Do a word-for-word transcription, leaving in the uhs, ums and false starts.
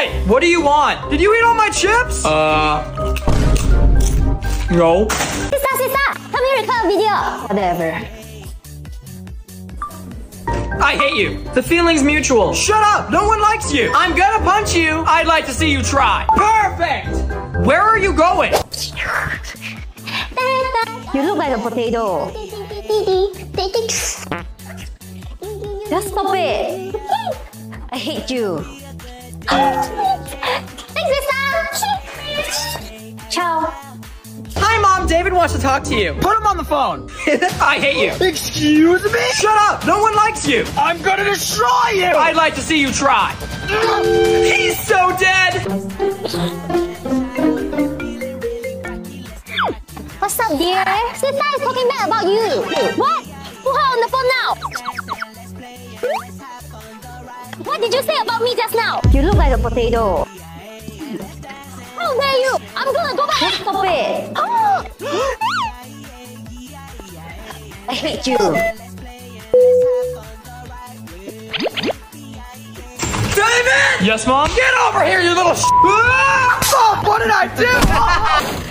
Hey, what do you want? Did you eat all my chips? Uh, no. Sister, sister, come here, record a video. Whatever. I hate you. The feeling's mutual. Shut up. No one likes you. I'm gonna punch you. I'd like to see you try. Perfect. Where are you going? You look like a potato. Just stop it. I hate you. Thanks, sister. Ciao. Hi, Mom. David wants to talk to you. Put him on the phone. I hate you. Excuse me? Shut up. No one likes you. I'm gonna destroy you. I'd like to see you try. He's so dead. What's up, dear? Sister is talking bad about you. What? Put her on the phone now. What did you say about me just now? You look like a potato. How dare you? I'm gonna go back. Just stop it. Oh. I hate you. David! Yes, Mom? Get over here, you little sh**! Ah! Oh, what did I do?